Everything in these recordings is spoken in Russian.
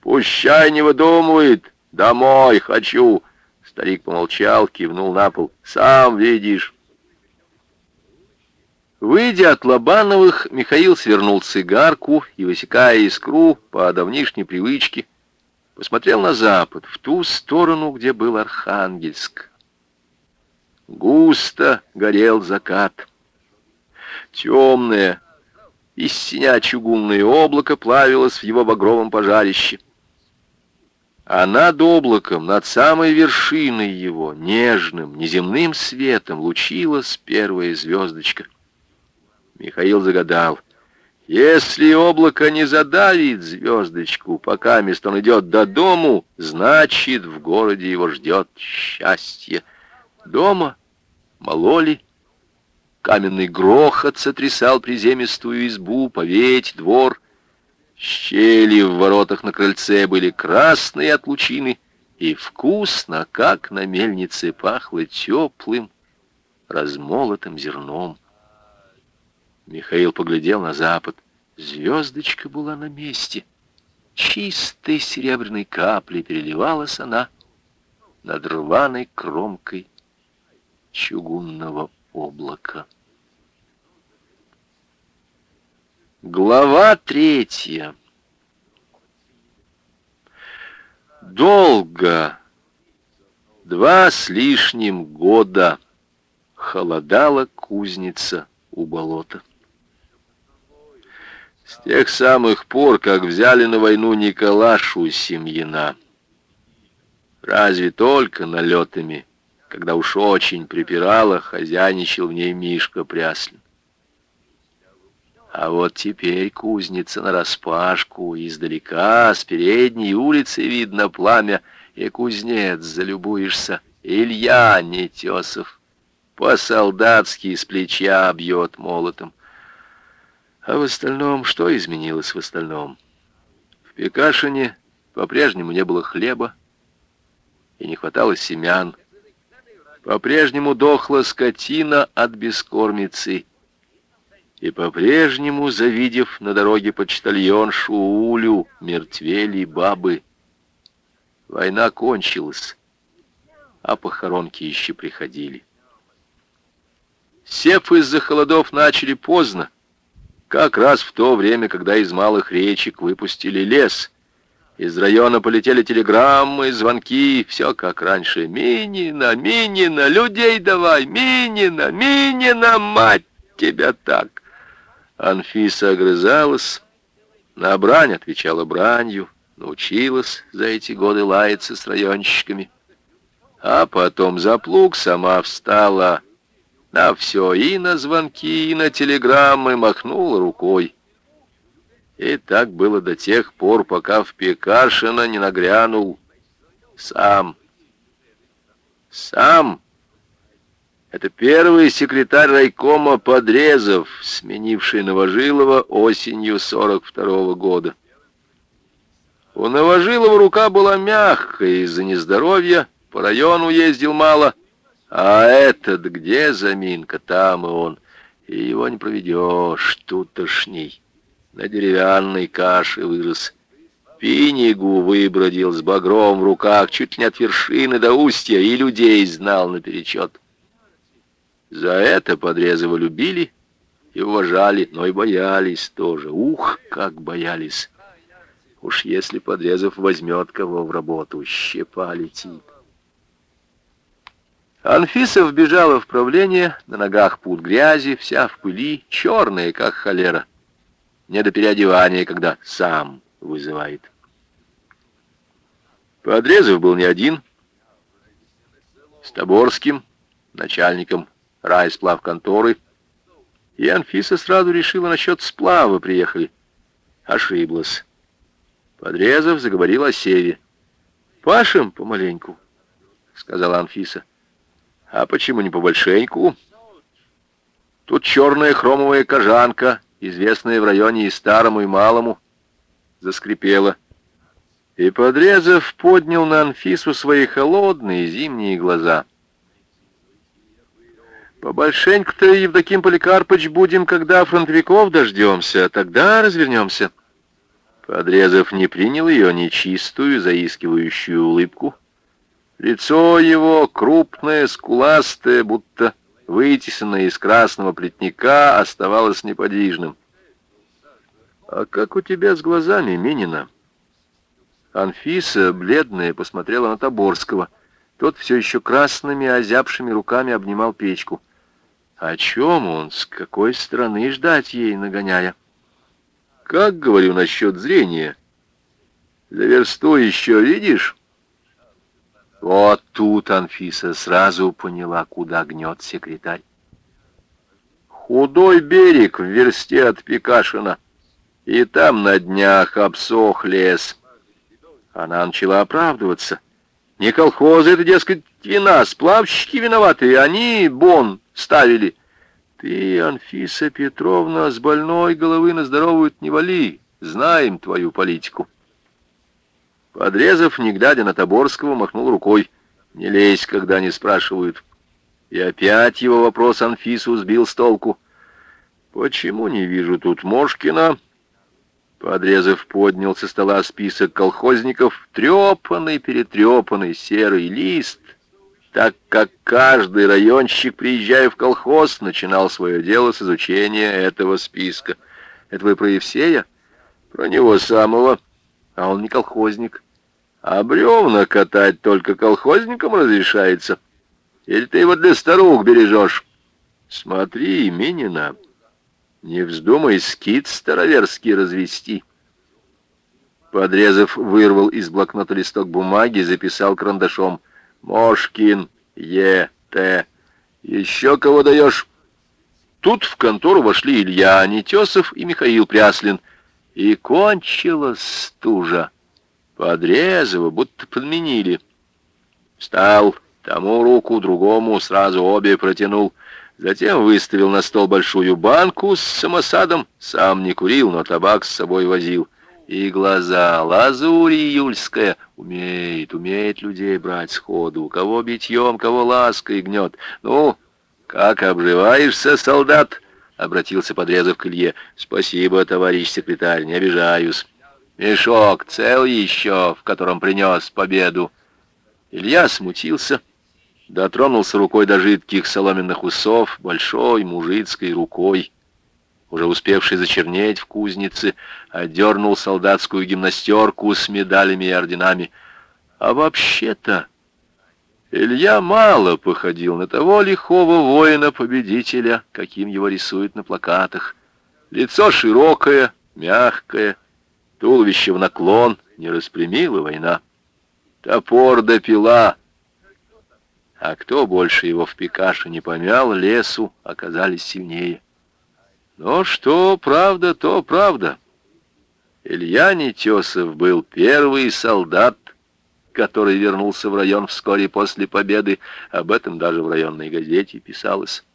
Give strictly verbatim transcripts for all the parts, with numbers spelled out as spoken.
Пущай не выдумывает. Домой хочу. Старик помолчал, кивнул на пол. Сам видишь. Выйдя от Лобановых, Михаил свернул цигарку и, высекая искру по давнишней привычке, посмотрел на запад, в ту сторону, где был Архангельск. Густо горел закат. Темное, из синя чугунное облако плавилось в его багровом пожарище. А над облаком, над самой вершиной его, нежным, неземным светом лучилась первая звездочка. Михаил загадал: если облако не задавит звездочку, пока мест он идет до дому, значит, в городе его ждет счастье. Дома мололи, каменный грохот сотрясал приземистую избу, поветь, двор. Щели в воротах на крыльце были красные от лучины, и вкусно, как на мельнице, пахло теплым, размолотым зерном. Михаил поглядел на запад. Звездочка была на месте. Чистой серебряной каплей переливалась она над рваной кромкой чугунного облака. Глава третья. Долго, два с лишним года, холодала кузница у болота. С тех самых пор, как взяли на войну Николашу Семьяна. Разве только налетами, когда уж очень припирало, хозяйничал в ней Мишка Пряслин. А вот теперь кузница нараспашку, издалека, с передней улицы видно пламя, и кузнец, залюбуешься, Илья Нетесов, по-солдатски с плеча бьет молотом. А в остальном, что изменилось в остальном? В Пекашине по-прежнему не было хлеба и не хватало семян. По-прежнему дохла скотина от бескормицы. И по-прежнему, завидев на дороге почтальоншу Улю, мертвели бабы. Война кончилась, а похоронки еще приходили. Сев из-за холодов начали поздно, как раз в то время, когда из малых речек выпустили лес. Из района полетели телеграммы, звонки, все как раньше. «Минина, Минина, людей давай! Минина, Минина, мать тебя так!» Анфиса огрызалась, на брань отвечала бранью, научилась за эти годы лаяться с районщиками. А потом за плуг сама встала, на все, и на звонки, и на телеграммы махнула рукой. И так было до тех пор, пока в Пекашино не нагрянул сам. Сам. Это первый секретарь райкома Подрезов, сменивший Новожилова осенью сорок второго года. У Новожилова рука была мягкая из-за нездоровья, по району ездил мало. А этот где заминка, там и он. И его не проведешь, тутошний. На деревянной каше вырос. Пинигу выбродил с багром в руках, чуть не от вершины до устья, и людей знал наперечет. За это Подрезова любили и уважали, но и боялись тоже. Ух, как боялись! Уж если Подрезов возьмет кого в работу, щепа летит. Анфиса вбежала в правление, на ногах пуд грязи, вся в пыли, черная, как холера. Не до переодевания, когда сам вызывает. Подрезов был не один. С Тоборским, начальником райсплавконторы, и Анфиса сразу решила насчет сплава приехали. Ошиблась. Подрезов заговорил о севе. «Пашем помаленьку», — сказала Анфиса. «А почему не побольшеньку? Тут черная хромовая кожанка, известная в районе и старому, и малому». Заскрипела. И Подрезов поднял на Анфису свои холодные зимние глаза. «Побольшеньку-то, Евдоким Поликарпыч, будем, когда фронтовиков дождемся, тогда развернемся». Подрезов не принял ее нечистую, заискивающую улыбку. Лицо его, крупное, скуластое, будто вытесанное из красного плетника, оставалось неподвижным. «А как у тебя с глазами, Минина?» Анфиса, бледная, посмотрела на Тоборского. Тот все еще красными, озябшими руками обнимал печку. О чем он, с какой стороны ждать ей, нагоняя? «Как, говорю, насчет зрения? За версту еще видишь?» Вот тут Анфиса сразу поняла, куда гнет секретарь. «Худой берег в версте от Пекашина, и там на днях обсох лес». Она начала оправдываться. «Не колхозы, это, дескать, вина, сплавщики виноваты, они бон ставили». «Ты, Анфиса Петровна, с больной головы на здоровую не вали, знаем твою политику». Подрезов, не глядя на Тоборского, махнул рукой. «Не лезь, когда не спрашивают». И опять его вопрос Анфису сбил с толку. «Почему не вижу тут Мошкина?» Подрезов поднял со стола список колхозников, трепанный-перетрепанный серый лист, так как каждый районщик, приезжая в колхоз, начинал свое дело с изучения этого списка. «Это вы про Евсея?» «Про него самого. А он не колхозник. А бревна катать только колхозникам разрешается. Или ты его для старух бережешь? Смотри, Минина, не вздумай скит староверский развести». Подрезов вырвал из блокнота листок бумаги, записал карандашом: «Мошкин, Е. Т. Еще кого даешь?» Тут в контору вошли Илья Нетесов и Михаил Пряслин. И кончилась стужа. Подрезова будто подменили. Встал, тому руку, другому сразу обе протянул. Затем выставил на стол большую банку с самосадом. Сам не курил, но табак с собой возил. И глаза, лазурь июльская. Умеет, умеет людей брать сходу. Кого битьем, кого лаской гнет. «Ну, как обживаешься, солдат?» — обратился Подрезов к Илье. «Спасибо, товарищ секретарь, не обижаюсь. Мешок цел еще, в котором принес победу». Илья смутился, дотронулся рукой до жидких соломенных усов, большой мужицкой рукой, уже успевший зачернеть в кузнице, одернул солдатскую гимнастерку с медалями и орденами. А вообще-то Илья мало походил на того лихого воина-победителя, каким его рисуют на плакатах. Лицо широкое, мягкое, туловище в наклон, не распрямила война. Топор да пила. А кто больше его в Пекашине помял, лесу оказались сильнее. Но что правда, то правда. Илья Нетесов был первый солдат, который вернулся в район вскоре после победы. Об этом даже в районной газете писалось.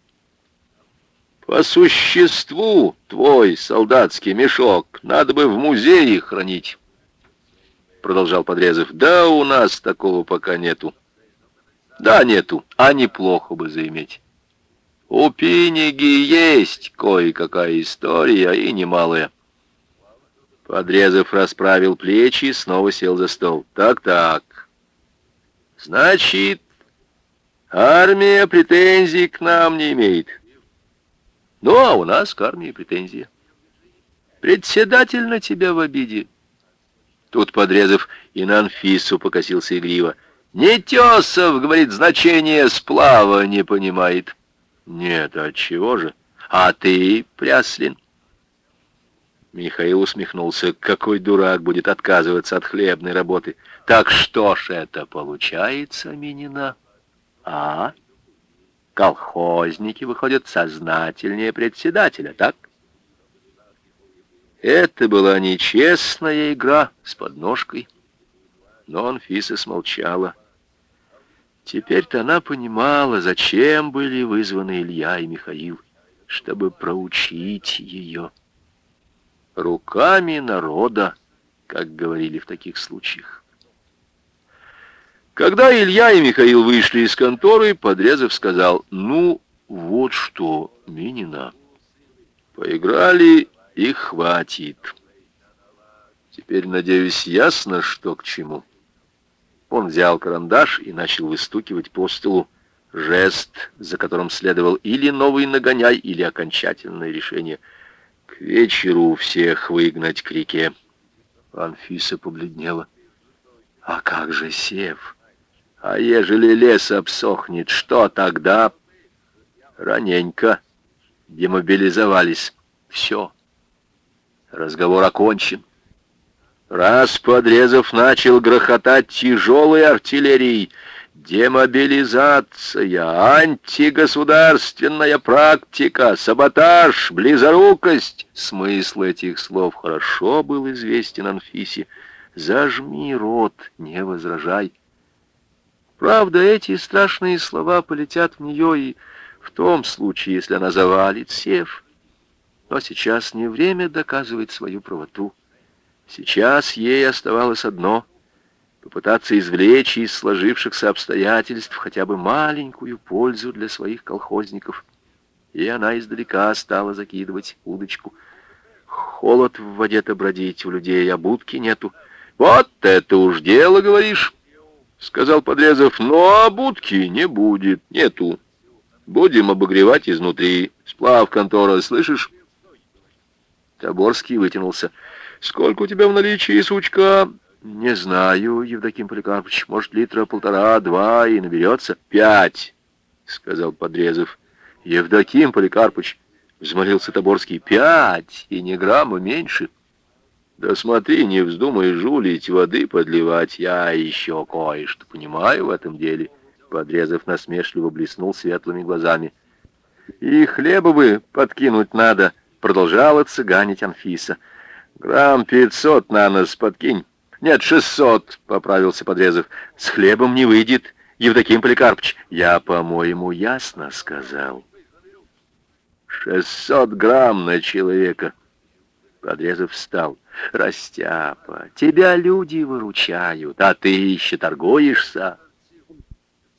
«По существу твой солдатский мешок надо бы в музее хранить», — продолжал Подрезов. «Да у нас такого пока нету». «Да нету, а неплохо бы заиметь. У Пиниги есть кое-какая история, и немалая». Подрезов расправил плечи и снова сел за стол. «Так-так. Значит, армия претензий к нам не имеет. Ну, а у нас к армии претензии. Председатель на тебя в обиде». Тут Подрезов и на Анфису покосился игриво. «Нетесов, — говорит, — значение сплава не понимает». «Нет, а отчего же? А ты, Пряслин?» Михаил усмехнулся. «Какой дурак будет отказываться от хлебной работы? Так что ж это получается, Минина? А? Колхозники выходят сознательнее председателя, так?» Это была нечестная игра с подножкой, но Анфиса смолчала. Теперь-то она понимала, зачем были вызваны Илья и Михаил, чтобы проучить ее. Руками народа, как говорили в таких случаях. Когда Илья и Михаил вышли из конторы, Подрезов сказал: «Ну, вот что, Минина, поиграли и хватит. Теперь, надеюсь, ясно, что к чему. Он взял карандаш и начал выстукивать по столу. Жест, за которым следовал или новый нагоняй, или окончательное решение. К вечеру всех выгнать к реке. Анфиса побледнела. А как же сев? А ежели лес обсохнет, что тогда? Раненько демобилизовались. Все. Разговор окончен. Раз Подрезов начал грохотать тяжелой артиллерией, демобилизация, антигосударственная практика, саботаж, близорукость. Смысл этих слов хорошо был известен Анфисе. Зажми рот, не возражай. Правда, эти страшные слова полетят в нее и в том случае, если она завалит сев. Но сейчас не время доказывать свою правоту. Сейчас ей оставалось одно — попытаться извлечь из сложившихся обстоятельств хотя бы маленькую пользу для своих колхозников. И она издалека стала закидывать удочку. Холод в воде-то бродить у людей, а будки нету. «Вот это уж дело, говоришь», — сказал Подрезов, — «но будки не будет, нету. Будем обогревать изнутри. Сплав контора, слышишь?» Тоборский вытянулся. «Сколько у тебя в наличии, сучка?» «Не знаю, Евдоким Поликарпович. Может, литра полтора-два и наберется?» «Пять», — сказал Подрезов. «Евдоким Поликарпович», — взмолился Тоборский, — «пять и ни грамма меньше». «Да смотри, не вздумай жулить, воды подливать. Я еще кое-что понимаю в этом деле». Подрезов насмешливо блеснул светлыми глазами. «И хлеба бы подкинуть надо», — продолжала цыганить Анфиса. «Грамм пятьсот на нос подкинь». «Нет, шестьсот», — поправился Подрезов. «С хлебом не выйдет, Евдоким Поликарпович». «Я, по-моему, ясно сказал». «Шестьсот грамм на человека». Подрезов встал. «Растяпа, тебя люди выручают, а ты еще торгуешься».